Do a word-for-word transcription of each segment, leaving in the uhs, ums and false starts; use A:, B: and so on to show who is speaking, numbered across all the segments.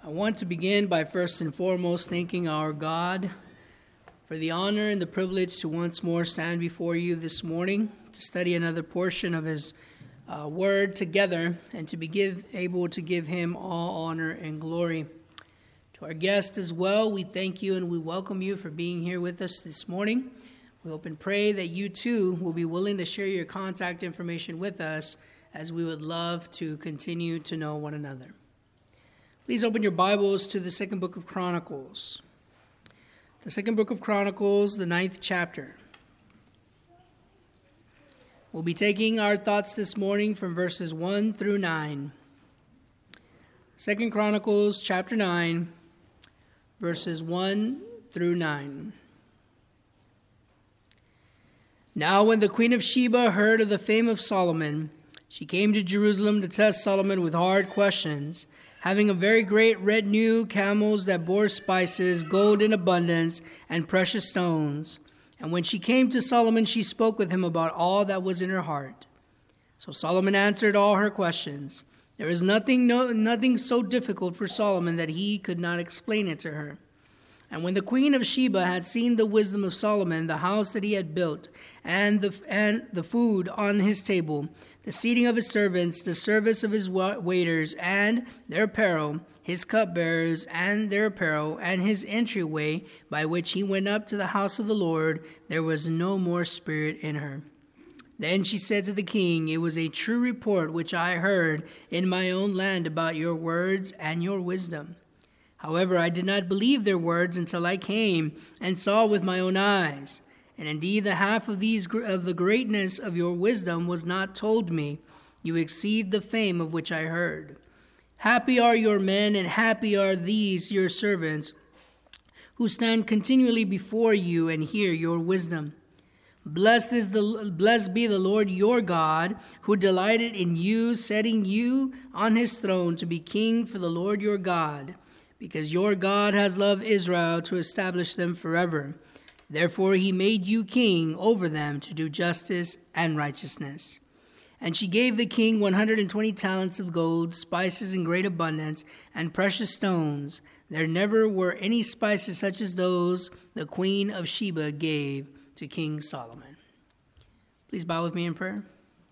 A: I want to begin by first and foremost thanking our God for the honor and the privilege to once more stand before you this morning to study another portion of his uh, word together and to be give, able to give him all honor and glory. To our guests as well, we thank you and we welcome you for being here with us this morning. We hope and pray that you too will be willing to share your contact information with us, as we would love to continue to know one another. Please open your Bibles to the second book of Chronicles. The second book of Chronicles, the ninth chapter. We'll be taking our thoughts this morning from verses one through nine. Second Chronicles chapter nine, verses one through nine. Now when the queen of Sheba heard of the fame of Solomon, she came to Jerusalem to test Solomon with hard questions, having a very great retinue, camels that bore spices, gold in abundance, and precious stones. And when she came to Solomon, she spoke with him about all that was in her heart. So Solomon answered all her questions. There is nothing, no, nothing so difficult for Solomon that he could not explain it to her. And when the queen of Sheba had seen the wisdom of Solomon, the house that he had built, and the, and the food on his table, the seating of his servants, the service of his waiters, and their apparel, his cupbearers, and their apparel, and his entryway by which he went up to the house of the Lord, there was no more spirit in her. Then she said to the king, "It was a true report which I heard in my own land about your words and your wisdom. However, I did not believe their words until I came and saw with my own eyes. And indeed, the half of these of the greatness of your wisdom was not told me. You exceed the fame of which I heard. Happy are your men, and happy are these your servants, who stand continually before you and hear your wisdom. Blessed is the blessed be the Lord your God, who delighted in you, setting you on his throne to be king for the Lord your God, because your God has loved Israel to establish them forever. Therefore he made you king over them to do justice and righteousness." And she gave the king one hundred twenty talents of gold, spices in great abundance, and precious stones. There never were any spices such as those the queen of Sheba gave to King Solomon. Please bow with me in prayer.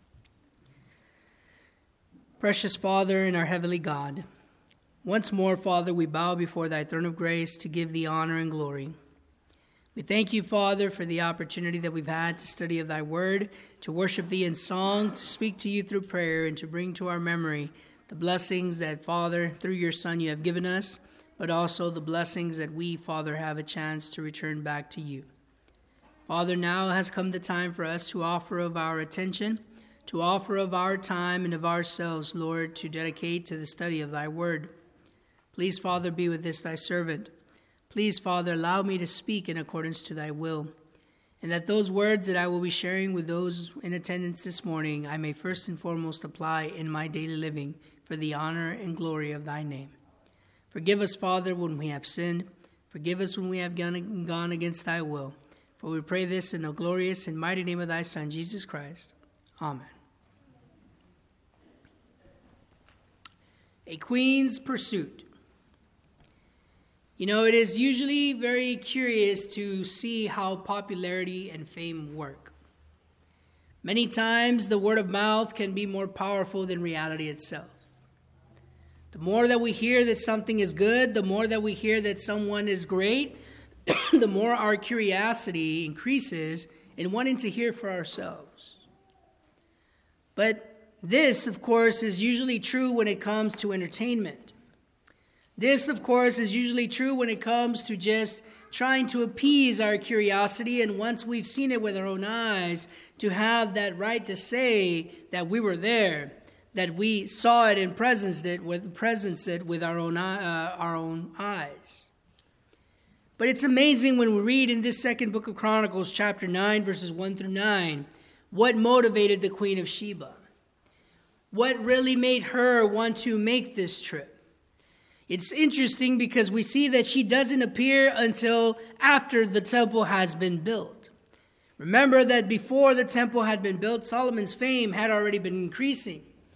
A: Precious Father and our heavenly God, once more, Father, we bow before thy throne of grace to give thee honor and glory. We thank you, Father, for the opportunity that we've had to study of thy word, to worship thee in song, to speak to you through prayer, and to bring to our memory the blessings that, Father, through your Son you have given us, but also the blessings that we, Father, have a chance to return back to you. Father, now has come the time for us to offer of our attention, to offer of our time and of ourselves, Lord, to dedicate to the study of thy word. Please, Father, be with this thy servant. Please, Father, allow me to speak in accordance to thy will, and that those words that I will be sharing with those in attendance this morning, I may first and foremost apply in my daily living for the honor and glory of thy name. Forgive us, Father, when we have sinned. Forgive us when we have gone, gone against thy will. For we pray this in the glorious and mighty name of thy Son, Jesus Christ. Amen. A queen's pursuit. You know, it is usually very curious to see how popularity and fame work. Many times, the word of mouth can be more powerful than reality itself. The more that we hear that something is good, the more that we hear that someone is great, the more our curiosity increases in wanting to hear for ourselves. But this, of course, is usually true when it comes to entertainment. This, of course, is usually true when it comes to just trying to appease our curiosity, and once we've seen it with our own eyes, to have that right to say that we were there, that we saw it and presenced it with presenced it with our own uh, our own eyes. But it's amazing when we read in this second book of Chronicles, chapter nine, verses one through nine, what motivated the Queen of Sheba. What really made her want to make this trip? It's interesting because we see that she doesn't appear until after the temple has been built. Remember that before the temple had been built, Solomon's fame had already been increasing.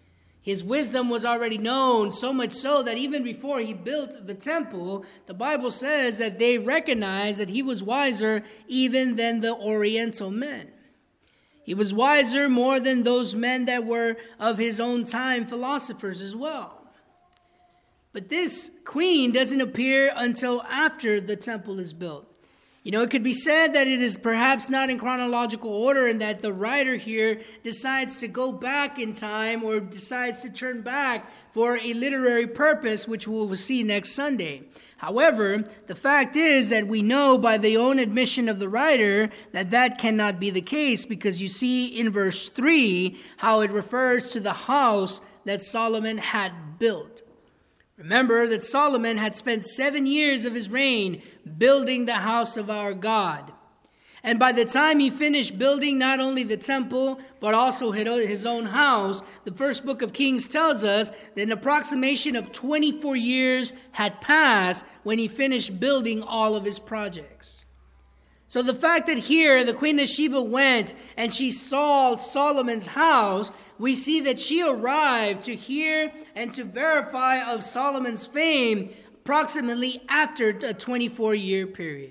A: His wisdom was already known, so much so that even before he built the temple, the Bible says that they recognized that he was wiser even than the Oriental men. He was wiser more than those men that were of his own time philosophers as well. But this queen doesn't appear until after the temple is built. You know, it could be said that it is perhaps not in chronological order and that the writer here decides to go back in time or decides to turn back for a literary purpose, which we will see next Sunday. However, the fact is that we know by the own admission of the writer that that cannot be the case, because you see in verse three how it refers to the house that Solomon had built. Remember that Solomon had spent seven years of his reign building the house of our God. And by the time he finished building not only the temple, but also his own house, the first book of Kings tells us that an approximation of twenty-four years had passed when he finished building all of his projects. So the fact that here the Queen of Sheba went and she saw Solomon's house, we see that she arrived to hear and to verify of Solomon's fame approximately after a twenty-four year period.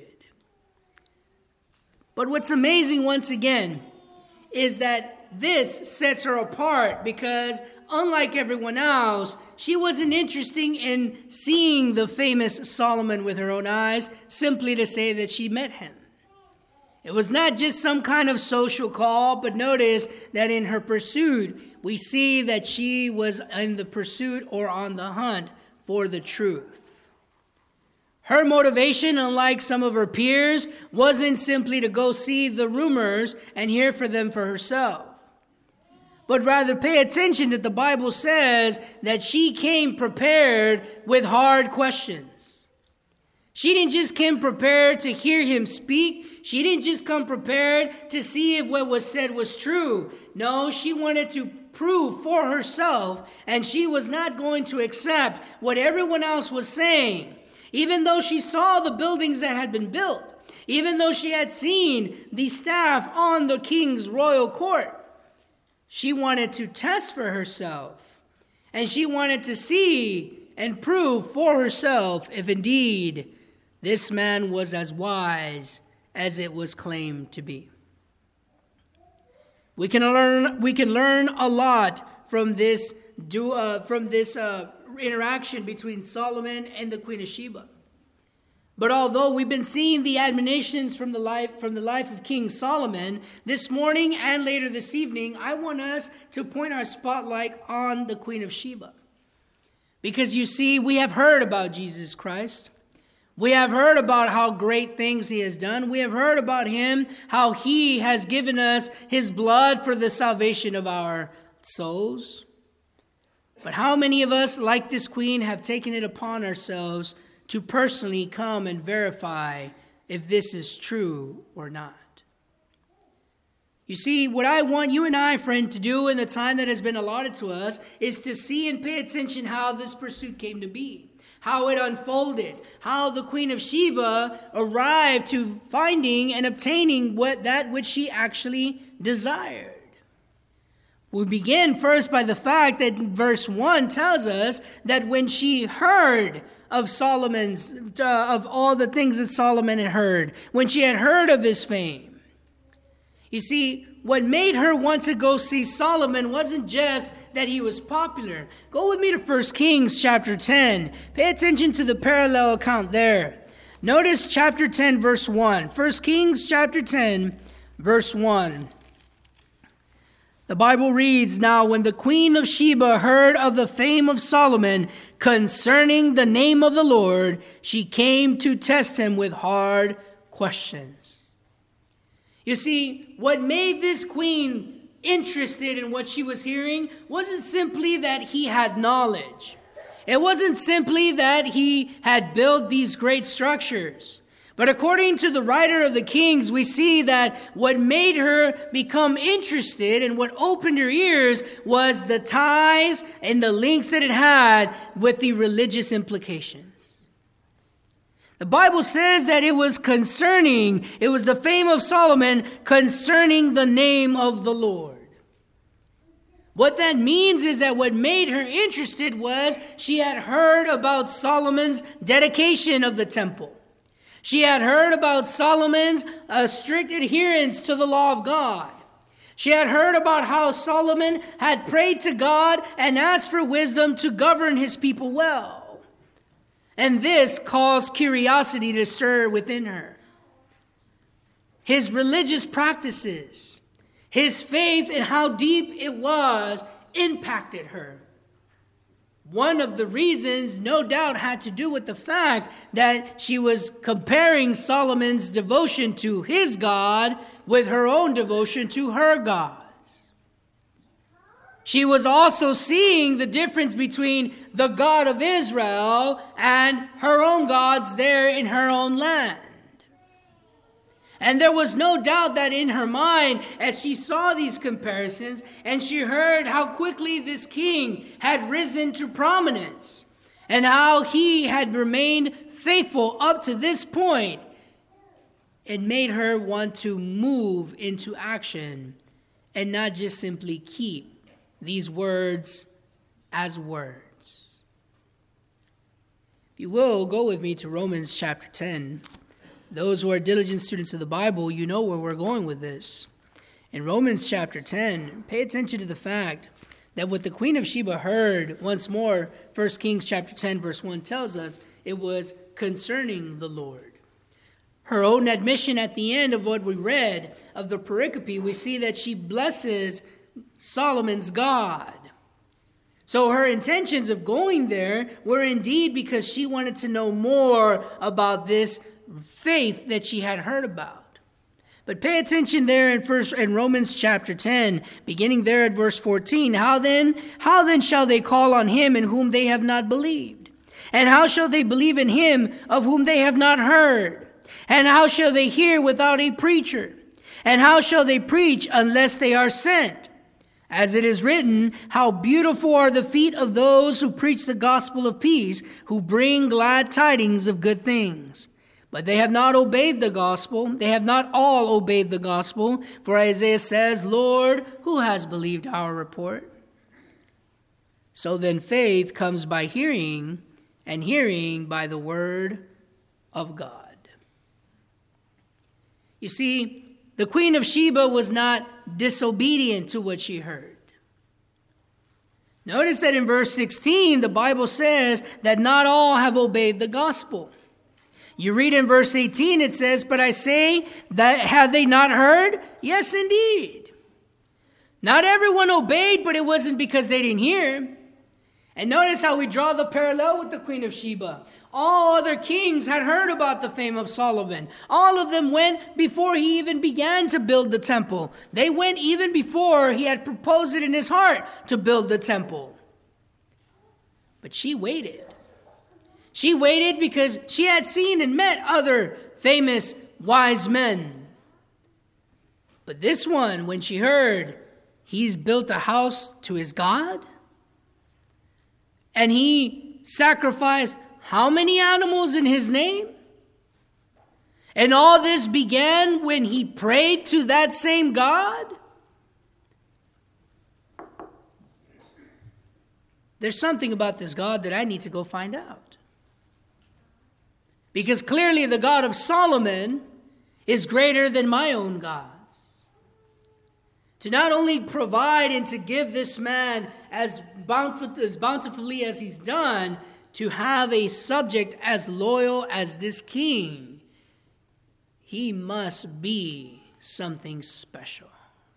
A: But what's amazing once again is that this sets her apart, because unlike everyone else, she wasn't interested in seeing the famous Solomon with her own eyes simply to say that she met him. It was not just some kind of social call, but notice that in her pursuit, we see that she was in the pursuit or on the hunt for the truth. Her motivation, unlike some of her peers, wasn't simply to go see the rumors and hear for them for herself, but rather pay attention that the Bible says that she came prepared with hard questions. She didn't just come prepared to hear him speak. She didn't just come prepared to see if what was said was true. No, she wanted to prove for herself, and she was not going to accept what everyone else was saying. Even though she saw the buildings that had been built, even though she had seen the staff on the king's royal court, she wanted to test for herself, and she wanted to see and prove for herself if indeed this man was as wise as it was claimed to be. We can learn. We can learn a lot from this. Do uh, from this uh, interaction between Solomon and the Queen of Sheba. But although we've been seeing the admonitions from the life from the life of King Solomon this morning and later this evening, I want us to point our spotlight on the Queen of Sheba, because you see, we have heard about Jesus Christ. We have heard about how great things he has done. We have heard about him, how he has given us his blood for the salvation of our souls. But how many of us, like this queen, have taken it upon ourselves to personally come and verify if this is true or not? You see, what I want you and I, friend, to do in the time that has been allotted to us is to see and pay attention how this pursuit came to be, how it unfolded, how the Queen of Sheba arrived to finding and obtaining what that which she actually desired. We begin first by the fact that verse one tells us that when she heard of Solomon's, uh, of all the things that Solomon had heard, when she had heard of his fame, you see, what made her want to go see Solomon wasn't just that he was popular. Go with me to First Kings chapter ten. Pay attention to the parallel account there. Notice chapter ten, verse one. First Kings chapter ten, verse one. The Bible reads, "Now when the Queen of Sheba heard of the fame of Solomon concerning the name of the Lord, she came to test him with hard questions." You see, what made this queen interested in what she was hearing wasn't simply that he had knowledge. It wasn't simply that he had built these great structures. But according to the writer of the Kings, we see that what made her become interested and what opened her ears was the ties and the links that it had with the religious implications. The Bible says that it was concerning, it was the fame of Solomon concerning the name of the Lord. What that means is that what made her interested was she had heard about Solomon's dedication of the temple. She had heard about Solomon's uh, strict adherence to the law of God. She had heard about how Solomon had prayed to God and asked for wisdom to govern his people well. And this caused curiosity to stir within her. His religious practices, his faith and how deep it was impacted her. One of the reasons, no doubt, had to do with the fact that she was comparing Solomon's devotion to his God with her own devotion to her gods. She was also seeing the difference between the God of Israel and her own gods there in her own land. And there was no doubt that in her mind, as she saw these comparisons and she heard how quickly this king had risen to prominence and how he had remained faithful up to this point, it made her want to move into action and not just simply keep these words as words. If you will, go with me to Romans chapter ten. Those who are diligent students of the Bible, you know where we're going with this. In Romans chapter ten, pay attention to the fact that what the Queen of Sheba heard, once more, First Kings chapter ten, verse one tells us, it was concerning the Lord. Her own admission at the end of what we read of the pericope, we see that she blesses Solomon's God. So her intentions of going there were indeed because she wanted to know more about this faith that she had heard about. But pay attention there in first in Romans chapter ten, beginning there at verse fourteen. How then, how then shall they call on him in whom they have not believed? And how shall they believe in him of whom they have not heard? And how shall they hear without a preacher? And how shall they preach unless they are sent? As it is written, how beautiful are the feet of those who preach the gospel of peace, who bring glad tidings of good things. But they have not obeyed the gospel. They have not all obeyed the gospel. For Isaiah says, Lord, who has believed our report? So then faith comes by hearing, and hearing by the word of God. You see, the Queen of Sheba was not disobedient to what she heard. Notice that in verse sixteen, the Bible says that not all have obeyed the gospel. You read in verse eighteen, it says, but I say that have they not heard? Yes, indeed. Not everyone obeyed, but it wasn't because they didn't hear. And notice how we draw the parallel with the Queen of Sheba. All other kings had heard about the fame of Solomon. All of them went before he even began to build the temple. They went even before he had proposed it in his heart to build the temple. But she waited. She waited because she had seen and met other famous wise men. But this one, when she heard he's built a house to his God, and he sacrificed how many animals in his name? And all this began when he prayed to that same God? There's something about this God that I need to go find out. Because clearly the God of Solomon is greater than my own gods. To not only provide and to give this man as bountifully as he's done, to have a subject as loyal as this king, he must be something special.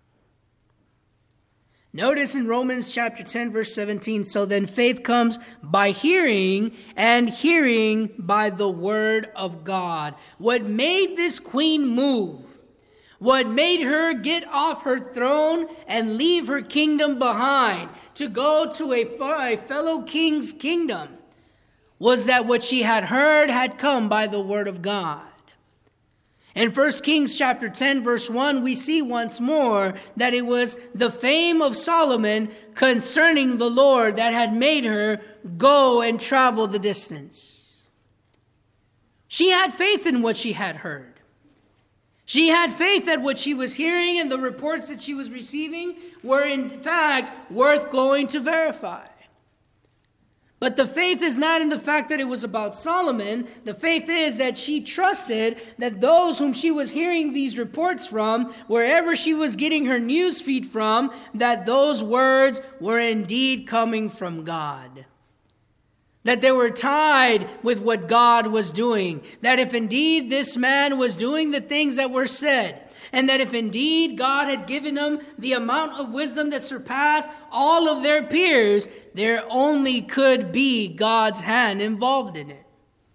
A: Notice in Romans chapter ten, verse seventeen, so then faith comes by hearing, and hearing by the word of God. What made this queen move, what made her get off her throne and leave her kingdom behind to go to a, a fellow king's kingdom, was that what she had heard had come by the word of God. In First Kings chapter ten, verse one, we see once more that it was the fame of Solomon concerning the Lord that had made her go and travel the distance. She had faith in what she had heard. She had faith that what she was hearing and the reports that she was receiving were in fact worth going to verify. But the faith is not in the fact that it was about Solomon. The faith is that she trusted that those whom she was hearing these reports from, wherever she was getting her news feed from, that those words were indeed coming from God. That they were tied with what God was doing. That if indeed this man was doing the things that were said, and that if indeed God had given them the amount of wisdom that surpassed all of their peers, there only could be God's hand involved in it.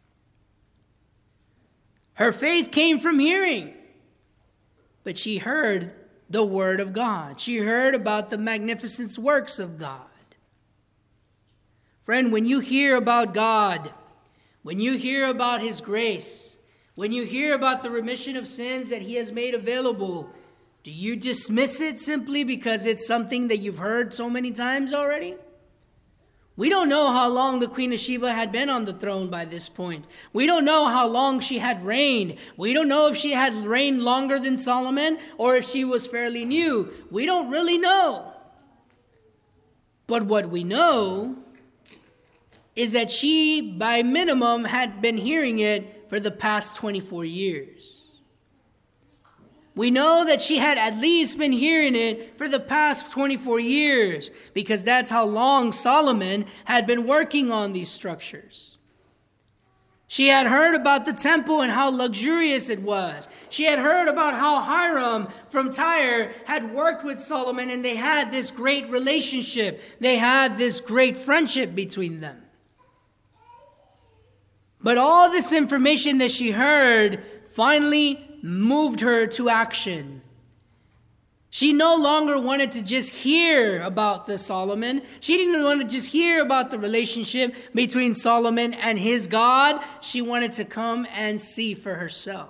A: Her faith came from hearing, but she heard the word of God. She heard about the magnificent works of God. Friend, when you hear about God, when you hear about His grace, when you hear about the remission of sins that He has made available, do you dismiss it simply because it's something that you've heard so many times already? We don't know how long the Queen of Sheba had been on the throne by this point. We don't know how long she had reigned. We don't know if she had reigned longer than Solomon or if she was fairly new. We don't really know. But what we know is that she, by minimum, had been hearing it for the past twenty-four years. We know that she had at least been hearing it for the past twenty-four years, because that's how long Solomon had been working on these structures. She had heard about the temple and how luxurious it was. She had heard about how Hiram from Tyre had worked with Solomon, and they had this great relationship. They had this great friendship between them. But all this information that she heard finally moved her to action. She no longer wanted to just hear about the Solomon. She didn't want to just hear about the relationship between Solomon and his God. She wanted to come and see for herself.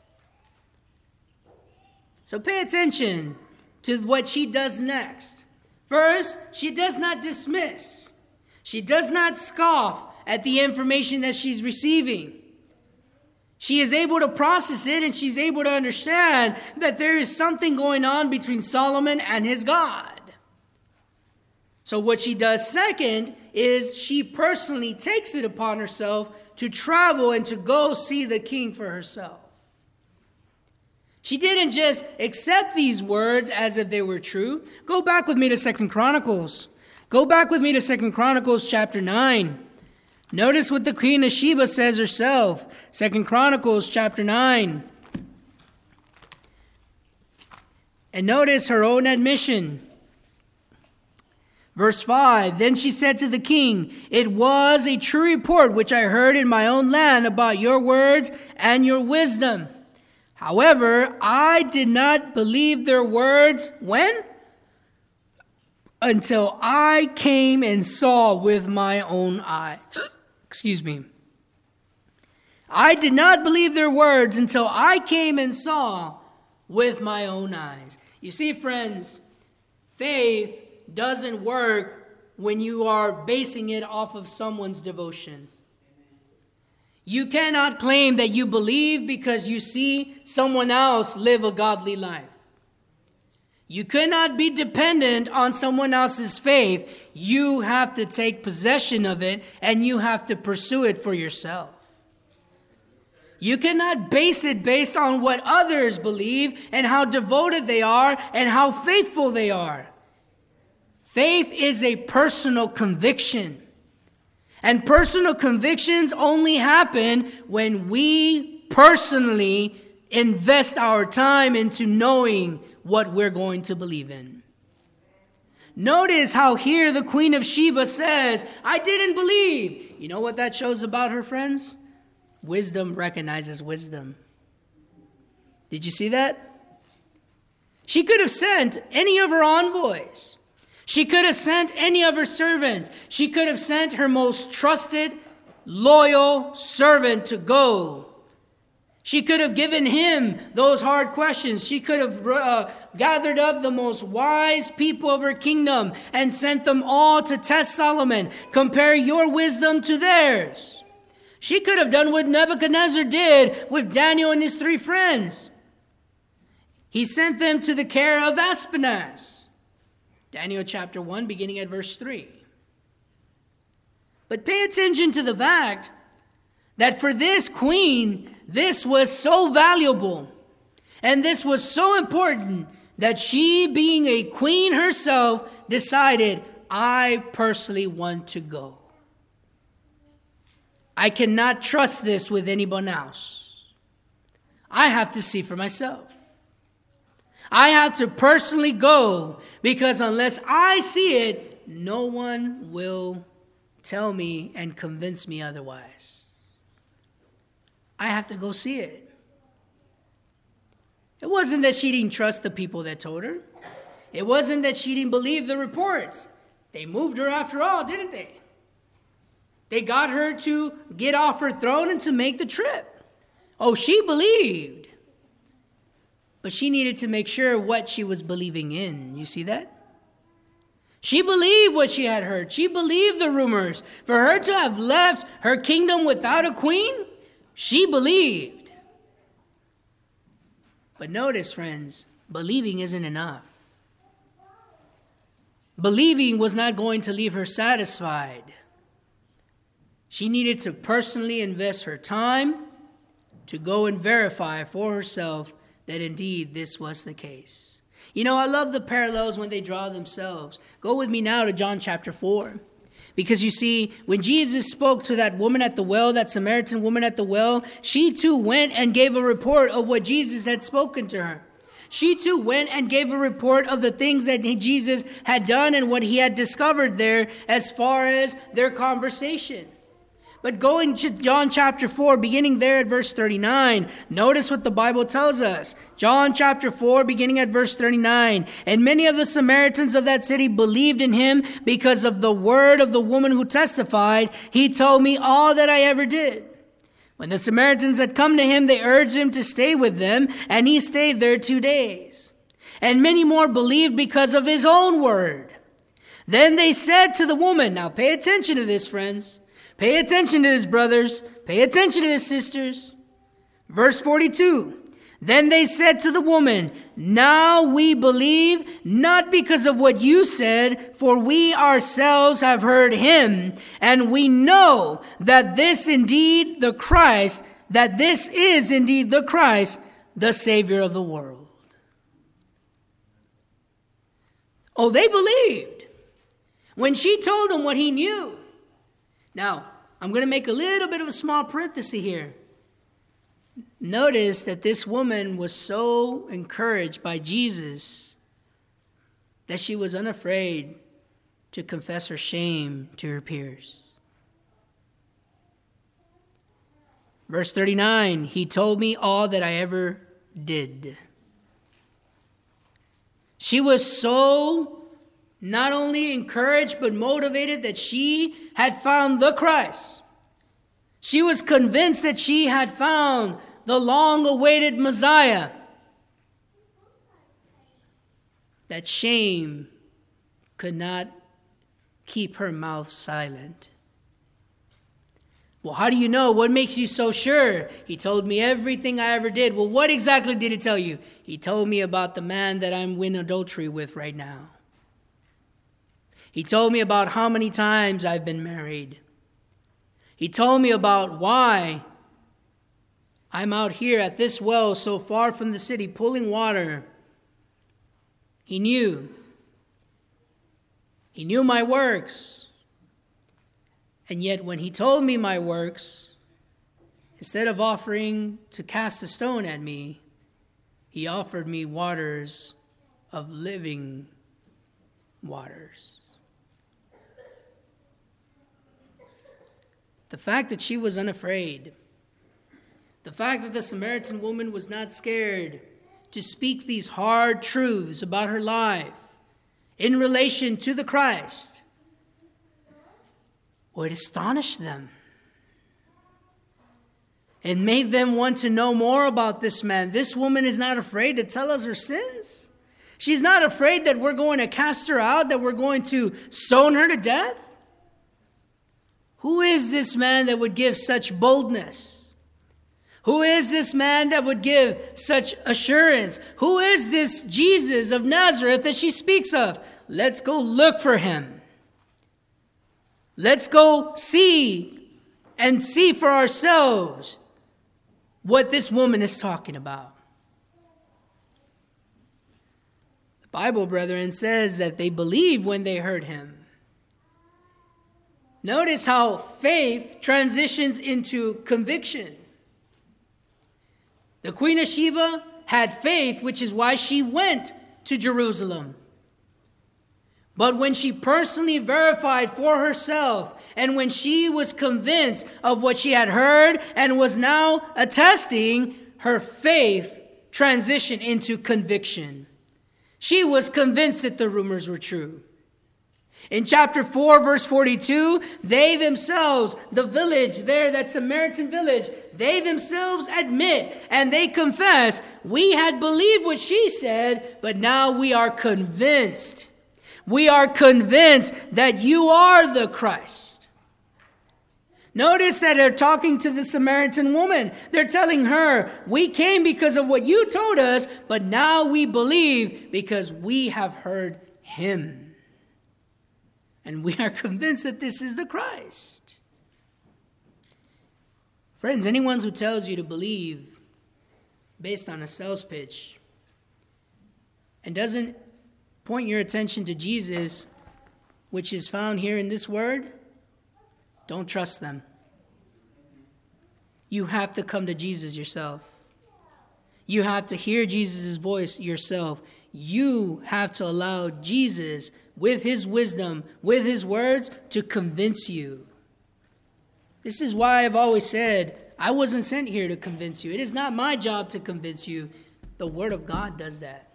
A: So pay attention to what she does next. First, she does not dismiss. She does not scoff at the information that she's receiving. She is able to process it, and she's able to understand that there is something going on between Solomon and his God. So what she does second is she personally takes it upon herself to travel and to go see the king for herself. She didn't just accept these words as if they were true. Go back with me to Second Chronicles. Go back with me to Second Chronicles chapter nine. Notice what the Queen of Sheba says herself. Second Chronicles chapter nine. And notice her own admission. Verse five, then she said to the king, it was a true report which I heard in my own land about your words and your wisdom. However, I did not believe their words. When? Until I came and saw with my own eyes. Excuse me. I did not believe their words until I came and saw with my own eyes. You see, friends, faith doesn't work when you are basing it off of someone's devotion. You cannot claim that you believe because you see someone else live a godly life. You cannot be dependent on someone else's faith. You have to take possession of it, and you have to pursue it for yourself. You cannot base it based on what others believe and how devoted they are and how faithful they are. Faith is a personal conviction. And personal convictions only happen when we personally invest our time into knowing what we're going to believe in. Notice how here the Queen of Sheba says, I didn't believe. You know what that shows about her, friends? Wisdom recognizes wisdom. Did you see that? She could have sent any of her envoys. She could have sent any of her servants. She could have sent her most trusted, loyal servant to go. She could have given him those hard questions. She could have uh, gathered up the most wise people of her kingdom and sent them all to test Solomon. Compare your wisdom to theirs. She could have done what Nebuchadnezzar did with Daniel and his three friends. He sent them to the care of Aspenaz. Daniel chapter one, beginning at verse three. But pay attention to the fact that for this queen, this was so valuable and this was so important that she, being a queen herself, decided, I personally want to go. I cannot trust this with anyone else. I have to see for myself. I have to personally go, because unless I see it, no one will tell me and convince me otherwise. I have to go see it. It wasn't that she didn't trust the people that told her. It wasn't that she didn't believe the reports. They moved her after all, didn't they? They got her to get off her throne and to make the trip. Oh, she believed. But she needed to make sure what she was believing in. You see that? She believed what she had heard. She believed the rumors. For her to have left her kingdom without a queen, she believed. But notice, friends, believing isn't enough. Believing was not going to leave her satisfied. She needed to personally invest her time to go and verify for herself that indeed this was the case. You know, I love the parallels when they draw themselves. Go with me now to John chapter four. Because you see, when Jesus spoke to that woman at the well, that Samaritan woman at the well, she too went and gave a report of what Jesus had spoken to her. She too went and gave a report of the things that Jesus had done and what he had discovered there as far as their conversation. But going to John chapter four, beginning there at verse thirty-nine, notice what the Bible tells us. John chapter four, beginning at verse thirty-nine. And many of the Samaritans of that city believed in him because of the word of the woman who testified, he told me all that I ever did. When the Samaritans had come to him, they urged him to stay with them, and he stayed there two days. And many more believed because of his own word. Then they said to the woman, now pay attention to this, friends. Pay attention to this, brothers. Pay attention to this, sisters. Verse forty-two. Then they said to the woman, now we believe, not because of what you said, for we ourselves have heard him, and we know that this indeed the Christ, that this is indeed the Christ, the Savior of the world. Oh, they believed when she told them what he knew. Now, I'm going to make a little bit of a small parenthesis here. Notice that this woman was so encouraged by Jesus that she was unafraid to confess her shame to her peers. Verse thirty-nine, he told me all that I ever did. She was so not only encouraged, but motivated that she had found the Christ. She was convinced that she had found the long-awaited Messiah. That shame could not keep her mouth silent. Well, how do you know? What makes you so sure? He told me everything I ever did. Well, what exactly did he tell you? He told me about the man that I'm in adultery with right now. He told me about how many times I've been married. He told me about why I'm out here at this well so far from the city pulling water. He knew. He knew my works. And yet when he told me my works, instead of offering to cast a stone at me, he offered me waters of living waters. The fact that she was unafraid, the fact that the Samaritan woman was not scared to speak these hard truths about her life in relation to the Christ, well, it astonished them. It made them want to know more about this man. This woman is not afraid to tell us her sins. She's not afraid that we're going to cast her out, that we're going to stone her to death. Who is this man that would give such boldness? Who is this man that would give such assurance? Who is this Jesus of Nazareth that she speaks of? Let's go look for him. Let's go see and see for ourselves what this woman is talking about. The Bible, brethren, says that they believed when they heard him. Notice how faith transitions into conviction. The Queen of Sheba had faith, which is why she went to Jerusalem. But when she personally verified for herself, and when she was convinced of what she had heard and was now attesting, her faith transitioned into conviction. She was convinced that the rumors were true. In chapter four, verse forty-two, they themselves, the village there, that Samaritan village, they themselves admit and they confess, we had believed what she said, but now we are convinced. We are convinced that you are the Christ. Notice that they're talking to the Samaritan woman. They're telling her, we came because of what you told us, but now we believe because we have heard him. And we are convinced that this is the Christ. Friends, anyone who tells you to believe based on a sales pitch and doesn't point your attention to Jesus, which is found here in this word, don't trust them. You have to come to Jesus yourself. You have to hear Jesus' voice yourself. You have to allow Jesus, with his wisdom, with his words, to convince you. This is why I've always said, I wasn't sent here to convince you. It is not my job to convince you. The Word of God does that.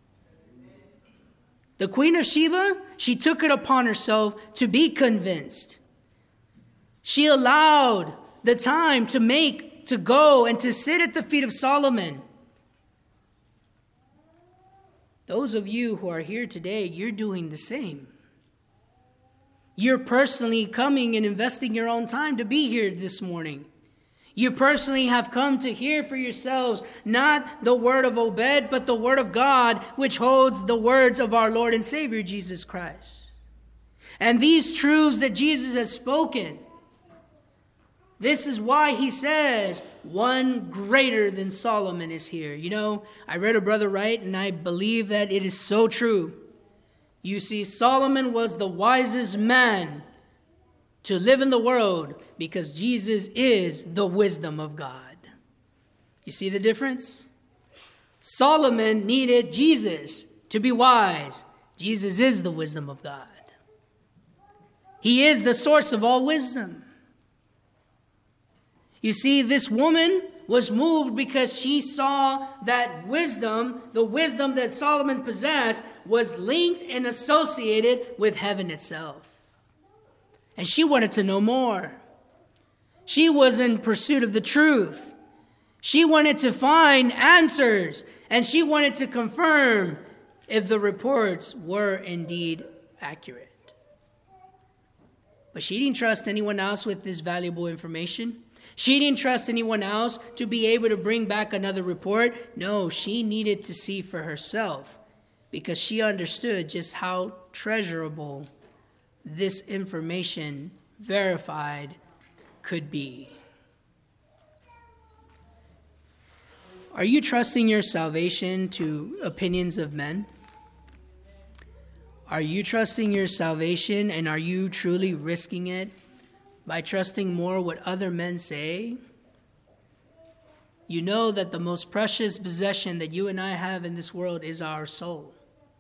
A: The Queen of Sheba, she took it upon herself to be convinced. She allowed the time to make, to go and to sit at the feet of Solomon. Those of you who are here today, you're doing the same. You're personally coming and investing your own time to be here this morning. You personally have come to hear for yourselves not the word of Obed, but the word of God, which holds the words of our Lord and Savior, Jesus Christ. And these truths that Jesus has spoken, this is why he says, one greater than Solomon is here. You know, I read a brother write, and I believe that it is so true. You see, Solomon was the wisest man to live in the world because Jesus is the wisdom of God. You see the difference? Solomon needed Jesus to be wise. Jesus is the wisdom of God. He is the source of all wisdom. You see, this woman was moved because she saw that wisdom, the wisdom that Solomon possessed, was linked and associated with heaven itself. And she wanted to know more. She was in pursuit of the truth. She wanted to find answers, and she wanted to confirm if the reports were indeed accurate. But she didn't trust anyone else with this valuable information. She didn't trust anyone else to be able to bring back another report. No, she needed to see for herself because she understood just how treasurable this information verified could be. Are you trusting your salvation to opinions of men? Are you trusting your salvation, and are you truly risking it by trusting more what other men say? You know that the most precious possession that you and I have in this world is our soul.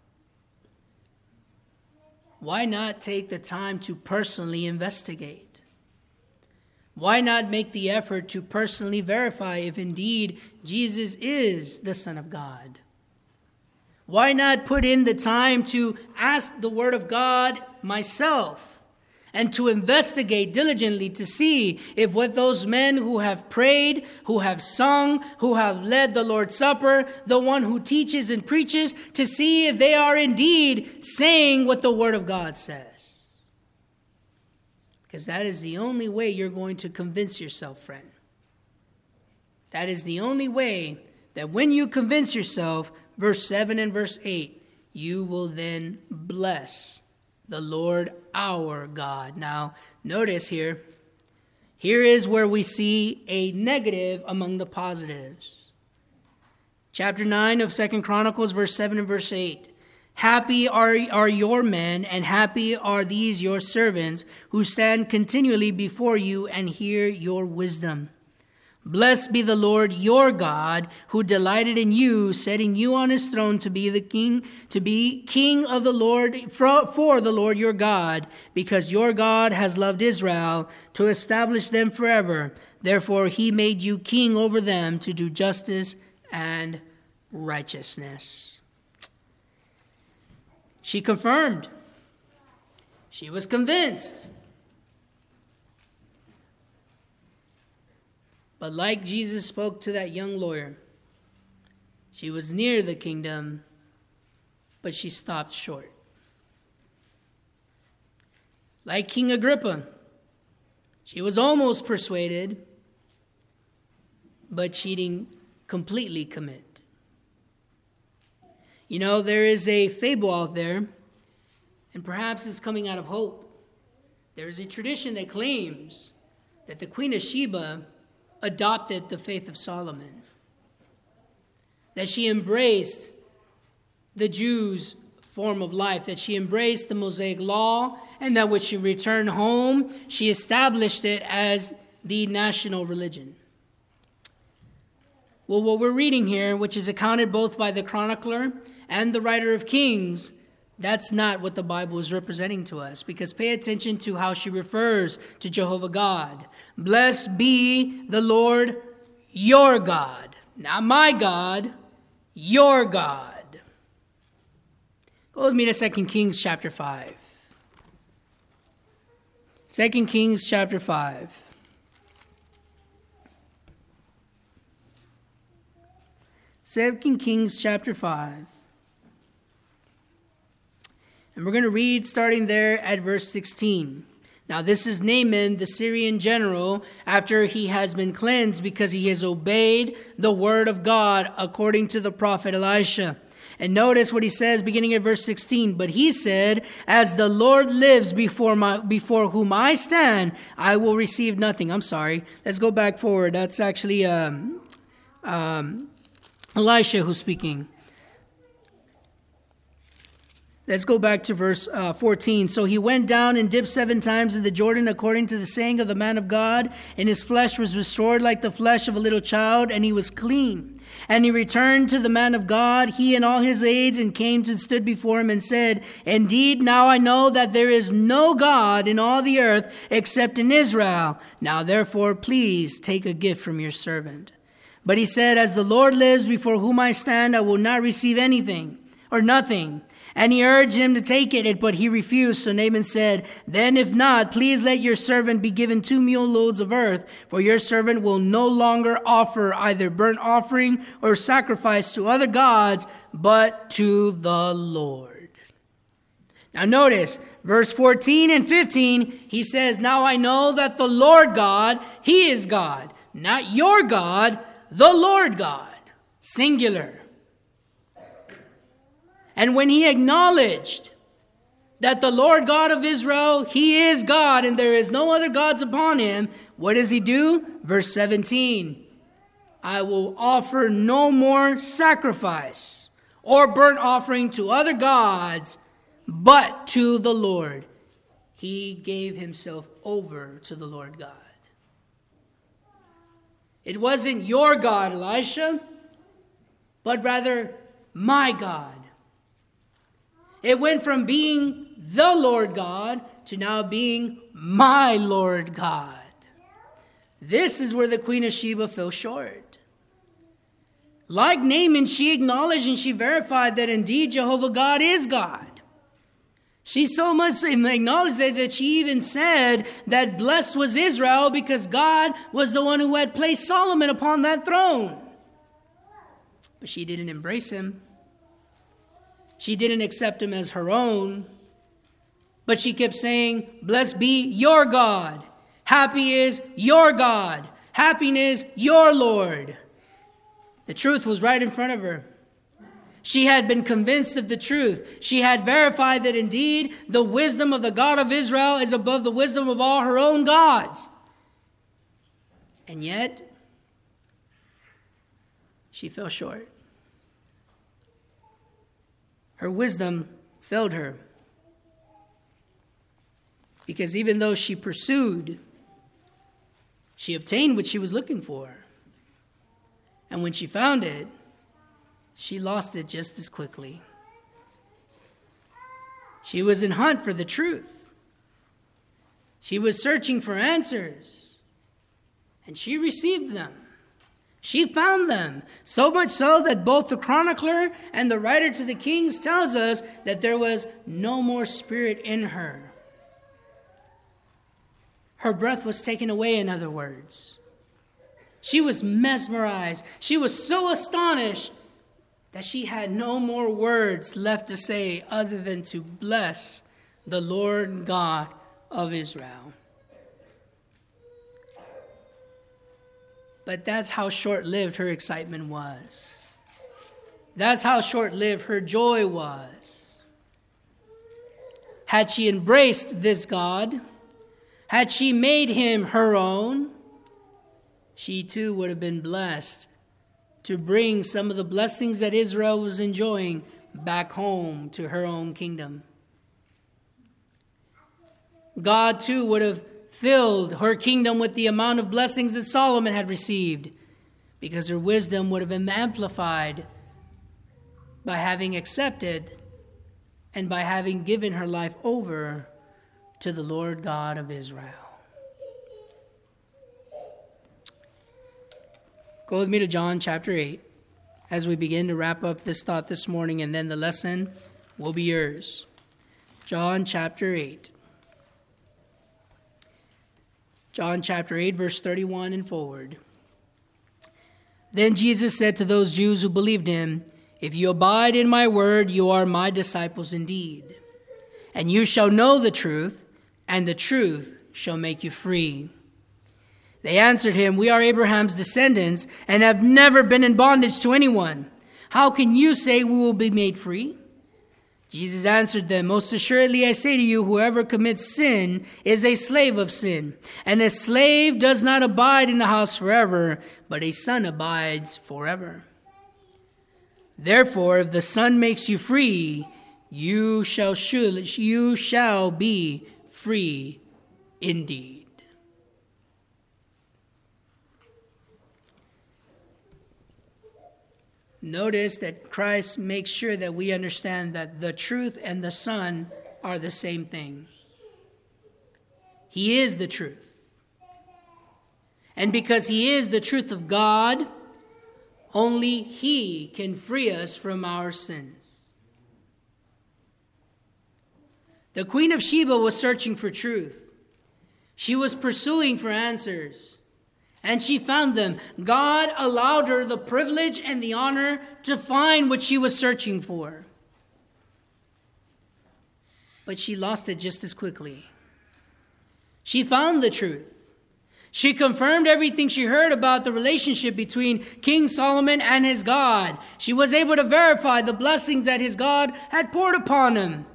A: Why not take the time to personally investigate? Why not make the effort to personally verify if indeed Jesus is the Son of God? Why not put in the time to ask the Word of God myself and to investigate diligently to see if what those men who have prayed, who have sung, who have led the Lord's Supper, the one who teaches and preaches, to see if they are indeed saying what the Word of God says. Because that is the only way you're going to convince yourself, friend. That is the only way that when you convince yourself, verse seven and verse eight, you will then bless the Lord our God. Now, notice here, here is where we see a negative among the positives. Chapter nine of Second Chronicles, verse seven and verse eight. Happy are, are your men, and happy are these your servants, who stand continually before you and hear your wisdom. Blessed be the Lord your God, who delighted in you, setting you on his throne to be the king, to be king of the Lord, for, for the Lord your God, because your God has loved Israel to establish them forever. Therefore he made you king over them to do justice and righteousness. She confirmed. She was convinced. But like Jesus spoke to that young lawyer, she was near the kingdom, but she stopped short. Like King Agrippa, she was almost persuaded, but she didn't completely commit. You know, there is a fable out there, and perhaps it's coming out of hope. There is a tradition that claims that the Queen of Sheba adopted the faith of Solomon, that she embraced the Jews' form of life, that she embraced the Mosaic law, and that when she returned home, she established it as the national religion. Well, what we're reading here, which is accounted both by the chronicler and the writer of Kings, that's not what the Bible is representing to us, because pay attention to how she refers to Jehovah God. Blessed be the Lord your God. Not my God, your God. Go with me to Second Kings chapter five. Second Kings chapter five. Second Kings chapter five. And we're going to read starting there at verse sixteen. Now this is Naaman, the Syrian general, after he has been cleansed because he has obeyed the word of God according to the prophet Elisha. And notice what he says beginning at verse sixteen. But he said, as the Lord lives before my before whom I stand, I will receive nothing. I'm sorry. Let's go back forward. That's actually um, um, Elisha who's speaking. Let's go back to verse uh, fourteen. So he went down and dipped seven times in the Jordan according to the saying of the man of God, and his flesh was restored like the flesh of a little child, and he was clean. And he returned to the man of God, he and all his aides, and came and stood before him and said, indeed, now I know that there is no God in all the earth except in Israel. Now therefore, please take a gift from your servant. But he said, as the Lord lives before whom I stand, I will not receive anything or nothing. And he urged him to take it, but he refused. So Naaman said, then if not, please let your servant be given two mule loads of earth, for your servant will no longer offer either burnt offering or sacrifice to other gods, but to the Lord. Now notice, verse fourteen and fifteen, he says, now I know that the Lord God, he is God, not your God, the Lord God, singular. And when he acknowledged that the Lord God of Israel, he is God and there is no other gods upon him, what does he do? Verse seventeen, I will offer no more sacrifice or burnt offering to other gods, but to the Lord. He gave himself over to the Lord God. It wasn't your God, Elisha, but rather my God. It went from being the Lord God to now being my Lord God. This is where the Queen of Sheba fell short. Like Naaman, she acknowledged and she verified that indeed Jehovah God is God. She so much acknowledged that, that she even said that blessed was Israel because God was the one who had placed Solomon upon that throne. But she didn't embrace him. She didn't accept him as her own, but she kept saying, blessed be your God. Happy is your God. Happiness, your Lord. The truth was right in front of her. She had been convinced of the truth. She had verified that indeed the wisdom of the God of Israel is above the wisdom of all her own gods. And yet, she fell short. Her wisdom failed her. Because even though she pursued, she obtained what she was looking for. And when she found it, she lost it just as quickly. She was in hunt for the truth. She was searching for answers. And she received them. She found them. So much so that both the chronicler and the writer to the Kings tells us that there was no more spirit in her. Her breath was taken away, in other words. She was mesmerized. She was so astonished that she had no more words left to say other than to bless the Lord God of Israel. But that's how short-lived her excitement was. That's how short-lived her joy was. Had she embraced this God, had she made him her own, she too would have been blessed to bring some of the blessings that Israel was enjoying back home to her own kingdom. God too would have filled her kingdom with the amount of blessings that Solomon had received, because her wisdom would have been amplified by having accepted and by having given her life over to the Lord God of Israel. Go with me to John chapter eight as we begin to wrap up this thought this morning, and then the lesson will be yours. John chapter eight. John chapter eight, verse thirty-one and forward. Then Jesus said to those Jews who believed him, "If you abide in my word, you are my disciples indeed. And you shall know the truth, and the truth shall make you free." They answered him, "We are Abraham's descendants and have never been in bondage to anyone. How can you say we will be made free?" Jesus answered them, "Most assuredly I say to you, whoever commits sin is a slave of sin. And a slave does not abide in the house forever, but a son abides forever. Therefore, if the Son makes you free, you shall surely, you shall be free indeed." Notice that Christ makes sure that we understand that the truth and the Son are the same thing. He is the truth. And because he is the truth of God, only he can free us from our sins. The Queen of Sheba was searching for truth. She was pursuing for answers. And she found them. God allowed her the privilege and the honor to find what she was searching for. But she lost it just as quickly. She found the truth. She confirmed everything she heard about the relationship between King Solomon and his God. She was able to verify the blessings that his God had poured upon him.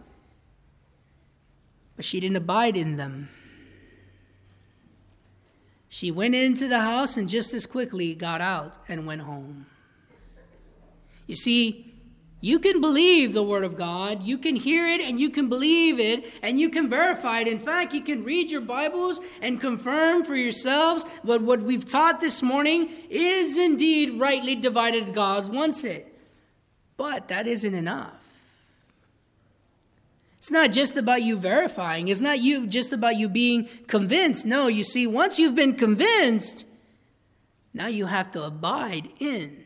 A: But she didn't abide in them. She went into the house and just as quickly got out and went home. You see, you can believe the word of God. You can hear it and you can believe it and you can verify it. In fact, you can read your Bibles and confirm for yourselves that what we've taught this morning is indeed rightly divided as God wants it. But that isn't enough. It's not just about you verifying. It's not you just about you being convinced. No, you see, once you've been convinced, now you have to abide in.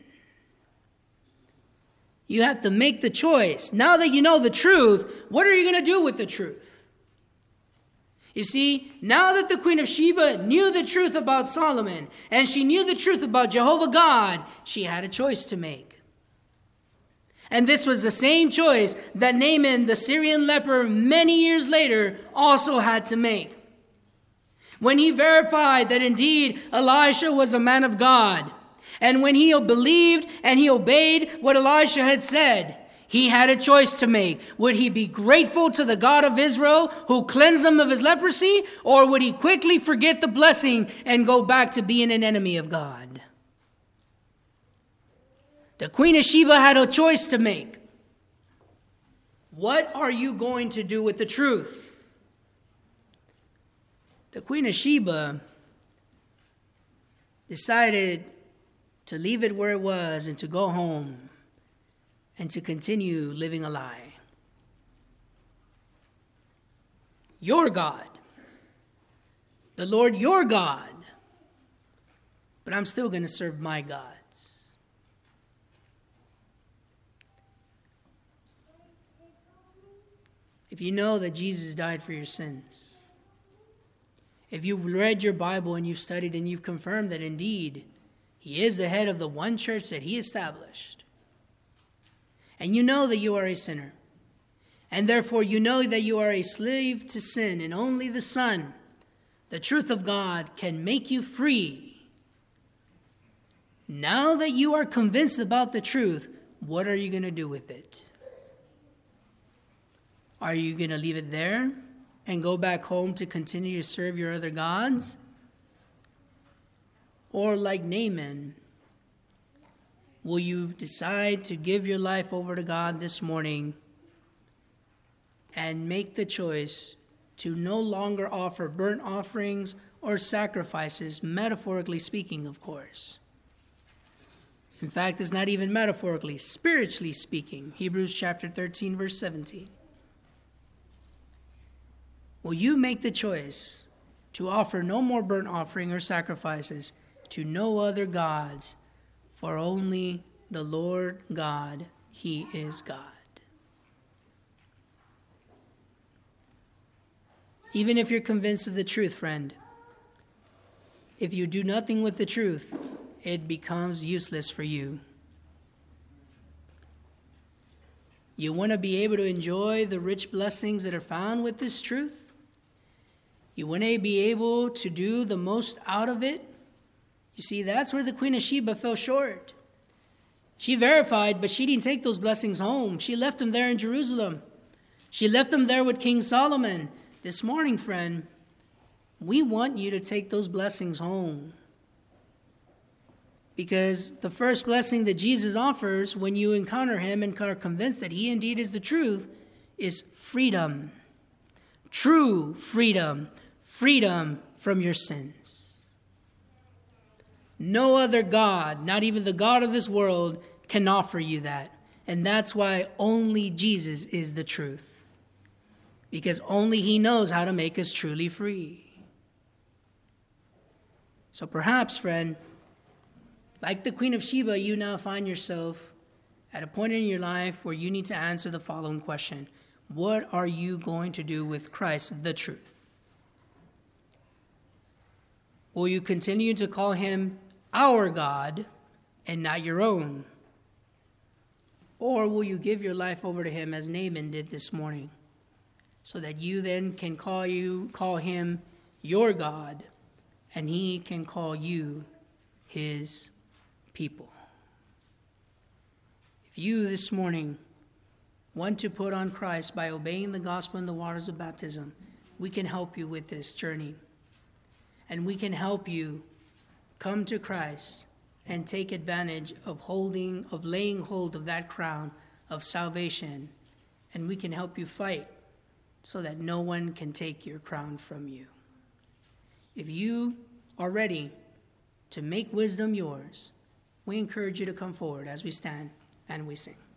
A: You have to make the choice. Now that you know the truth, what are you going to do with the truth? You see, now that the Queen of Sheba knew the truth about Solomon, and she knew the truth about Jehovah God, she had a choice to make. And this was the same choice that Naaman, the Syrian leper, many years later also had to make. When he verified that indeed Elisha was a man of God, And when he believed and he obeyed what Elisha had said, he had a choice to make. Would he be grateful to the God of Israel who cleansed him of his leprosy, or would he quickly forget the blessing and go back to being an enemy of God? The Queen of Sheba had a choice to make. What are you going to do with the truth? The Queen of Sheba decided to leave it where it was and to go home and to continue living a lie. Your God, the Lord your God, but I'm still going to serve my gods. If you know that Jesus died for your sins, if you've read your Bible and you've studied and you've confirmed that indeed he is the head of the one church that he established, and you know that you are a sinner, and therefore you know that you are a slave to sin, and only the Son, the truth of God, can make you free. Now that you are convinced about the truth, what are you going to do with it? Are you going to leave it there and go back home to continue to serve your other gods? Or like Naaman, will you decide to give your life over to God this morning and make the choice to no longer offer burnt offerings or sacrifices, metaphorically speaking, of course? In fact, it's not even metaphorically, spiritually speaking. Hebrews chapter thirteen, verse seventeen. Will you make the choice to offer no more burnt offering or sacrifices to no other gods, for only the Lord God, he is God? Even if you're convinced of the truth, friend, if you do nothing with the truth, it becomes useless for you. You want to be able to enjoy the rich blessings that are found with this truth? You want to be able to do the most out of it? You see, that's where the Queen of Sheba fell short. She verified, but she didn't take those blessings home. She left them there in Jerusalem. She left them there with King Solomon. This morning, friend, we want you to take those blessings home. Because the first blessing that Jesus offers when you encounter him and are convinced that he indeed is the truth is freedom. True freedom. Freedom from your sins. No other God, not even the God of this world, can offer you that. And that's why only Jesus is the truth. Because only he knows how to make us truly free. So perhaps, friend, like the Queen of Sheba, you now find yourself at a point in your life where you need to answer the following question. What are you going to do with Christ, the truth? Will you continue to call him our God and not your own? Or will you give your life over to him as Naaman did this morning, so that you then can call you call him your God and he can call you his people? If you this morning want to put on Christ by obeying the gospel in the waters of baptism, we can help you with this journey. And we can help you come to Christ and take advantage of holding, of laying hold of that crown of salvation. And we can help you fight so that no one can take your crown from you. If you are ready to make wisdom yours, we encourage you to come forward as we stand and we sing.